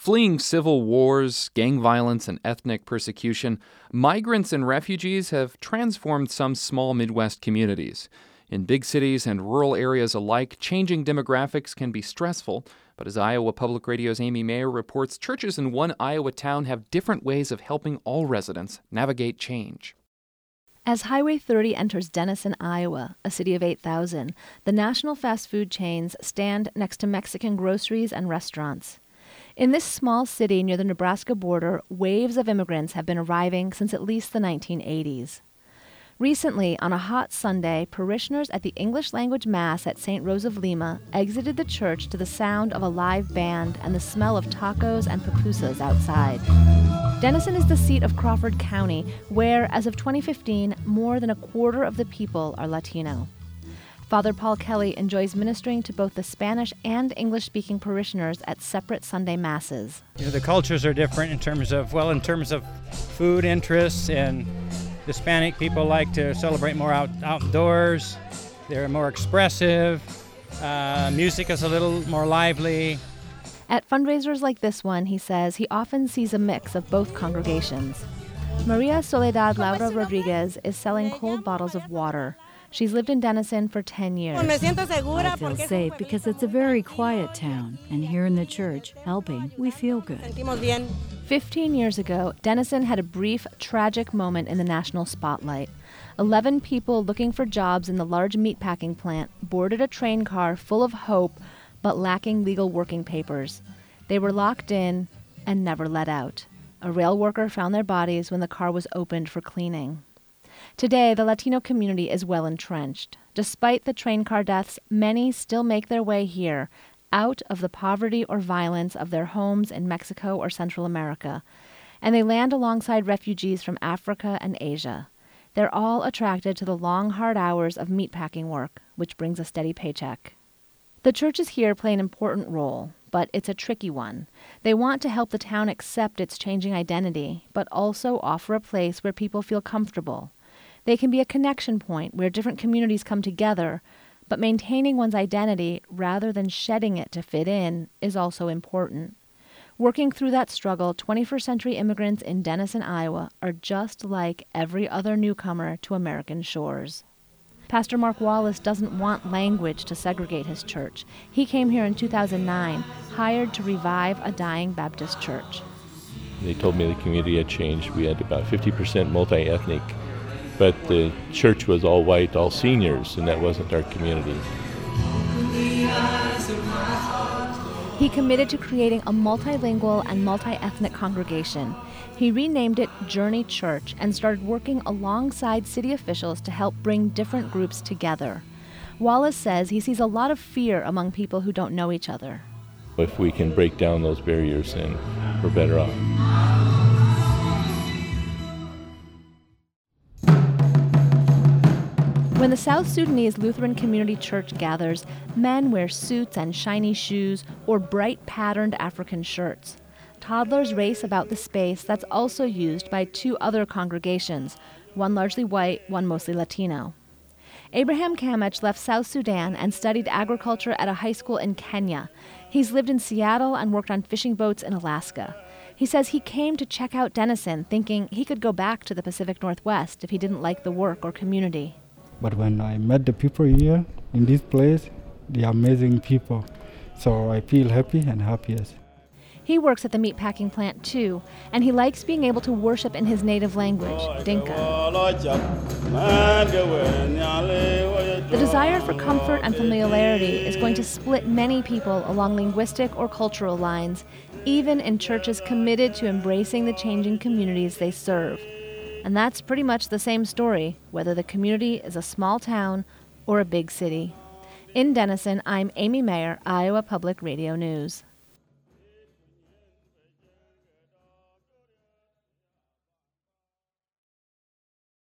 Fleeing civil wars, gang violence, and ethnic persecution, migrants and refugees have transformed some small Midwest communities. In big cities and rural areas alike, changing demographics can be stressful, but as Iowa Public Radio's Amy Mayer reports, churches in one Iowa town have different ways of helping all residents navigate change. As Highway 30 enters Denison, Iowa, a city of 8,000, the national fast food chains stand next to Mexican groceries and restaurants. In this small city near the Nebraska border, waves of immigrants have been arriving since at least the 1980s. Recently, on a hot Sunday, parishioners at the English language Mass at St. Rose of Lima exited the church to the sound of a live band and the smell of tacos and pupusas outside. Denison is the seat of Crawford County, where, as of 2015, more than a quarter of the people are Latino. Father Paul Kelly enjoys ministering to both the Spanish and English-speaking parishioners at separate Sunday Masses. The cultures are different in terms of food interests, and Hispanic people like to celebrate more outdoors. They're more expressive. Music is a little more lively. At fundraisers like this one, he says, he often sees a mix of both congregations. Maria Soledad Laura Rodriguez is selling cold bottles of water. She's lived in Denison for 10 years. I feel safe because it's a very quiet town, and here in the church, helping, we feel good. 15 years ago, Denison had a brief, tragic moment in the national spotlight. 11 people looking for jobs in the large meatpacking plant boarded a train car full of hope, but lacking legal working papers. They were locked in and never let out. A rail worker found their bodies when the car was opened for cleaning. Today, the Latino community is well entrenched. Despite the train car deaths, many still make their way here, out of the poverty or violence of their homes in Mexico or Central America, and they land alongside refugees from Africa and Asia. They're all attracted to the long, hard hours of meatpacking work, which brings a steady paycheck. The churches here play an important role, but it's a tricky one. They want to help the town accept its changing identity, but also offer a place where people feel comfortable. They can be a connection point where different communities come together, but maintaining one's identity rather than shedding it to fit in is also important. Working through that struggle, 21st century immigrants in Denison, Iowa are just like every other newcomer to American shores. Pastor Mark Wallace doesn't want language to segregate his church. He came here in 2009, hired to revive a dying Baptist church. They told me the community had changed. We had about 50% multi-ethnic, but the church was all white, all seniors, and that wasn't our community. He committed to creating a multilingual and multi-ethnic congregation. He renamed it Journey Church and started working alongside city officials to help bring different groups together. Wallace says he sees a lot of fear among people who don't know each other. If we can break down those barriers, then we're better off. When the South Sudanese Lutheran Community Church gathers, men wear suits and shiny shoes or bright patterned African shirts. Toddlers race about the space that's also used by two other congregations, one largely white, one mostly Latino. Abraham Kamech left South Sudan and studied agriculture at a high school in Kenya. He's lived in Seattle and worked on fishing boats in Alaska. He says he came to check out Denison thinking he could go back to the Pacific Northwest if he didn't like the work or community. But when I met the people here in this place, they are amazing people. So I feel happy and happiest. He works at the meatpacking plant too, and he likes being able to worship in his native language, Dinka. The desire for comfort and familiarity is going to split many people along linguistic or cultural lines, even in churches committed to embracing the changing communities they serve. And that's pretty much the same story, whether the community is a small town or a big city. In Denison, I'm Amy Mayer, Iowa Public Radio News.